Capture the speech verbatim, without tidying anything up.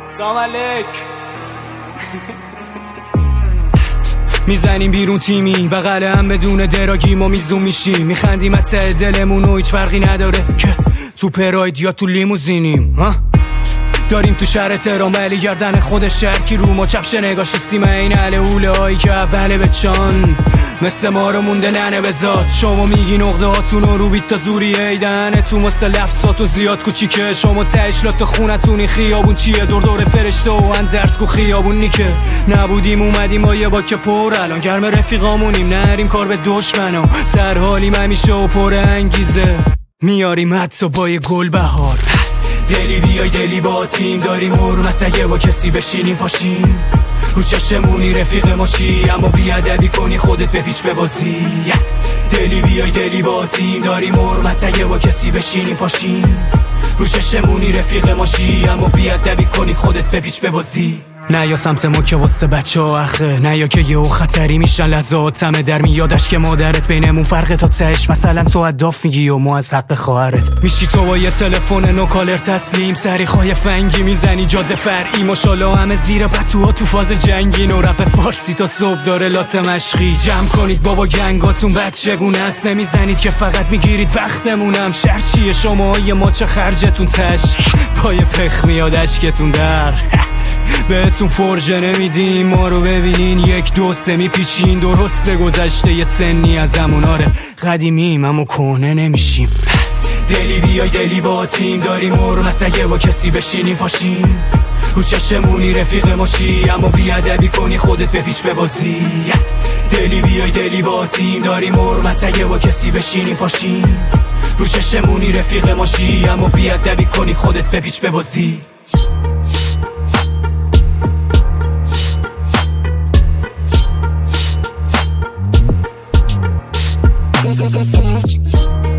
سلام علیک. میزنیم بیرون تیمی بغل هم بدون دراگی ما میزون میشیم، میخندیم از ته دلمون و هیچ فرقی نداره که تو پراید یا تو لیموزینیم. ها داریم تو شهر تهران ولی گردن خود شهر کی رو ما چپشه نگاش استیم این اهل اوله هایی که اوله به چان مثل ما رو مونده ننه بزاد. شما میگی نقطه هاتون رو بیت تا زوری ایدنه تو مثل لفظاتون زیاد کوچیکه. شما تشلات خونتونی خیابون چیه دور دور فرشته و اندرس کو خیابون نیکه. نبودیم اومدیم با یه باکه پر الان گرم رفیقامونیم نریم کار به دشمنا سر حالیم همیشه و پر انگیزه میاریم حتی با یه گل بهار. دلی بیای دلی با تیم داریم حرمت اگه با کسی بشینیم پاشیم رو چشمونی رفیق ماشی اما بیادبی کنی خودت بپیچ ببازی. دلی بیای دلی با تیم داریم حرمت اگه با کسی بشینیم پاشیم رو چشمونی رفیق ماشی اما بیادبی کنی خودت بپیچ ببازی. نه یا سمت ما که واسه بچه ها اخه نه یا که یه خطری میشن لحظات همه در میادش که مادرت بینمون فرق تا تهش مثلا تو اداف میگی و ما از حق خواهرت میشی تو با یه تلفن نو کالر تسلیم سری خواهی فنگی میزنی جاده فرعی ماشالله همه زیر بطوها تو فاز جنگین و رپ فارسی تا صبح داره لات مشقی. جمع کنید بابا گنگاتون بچگونه است نمیزنید که فقط میگیرید وقتمونم شهر چیه شما یه ماچ خرجتون تش پای پخ میاد اشکتون در بهتون فرجه نمیدیم ما رو ببینین یک دو سه میپیچین درسته گذشته یه سنی از هموناره قدیمیم اما کهنه نمیشیم. دلی بیای دلی با تیم داریم حرمت اگه با کسی بشینیم پاشیم رو چشمونی رفیق ماشی اما بیادبی کنی خودت بپیچ ببازی. دلی بیای دلی با تیم داریم حرمت اگه با کسی بشینیم پاشیم رو چشمونی رفیق ماشی اما بیادبی کنی خودت بپیچ ببازی. Fuck, fuck, fuck.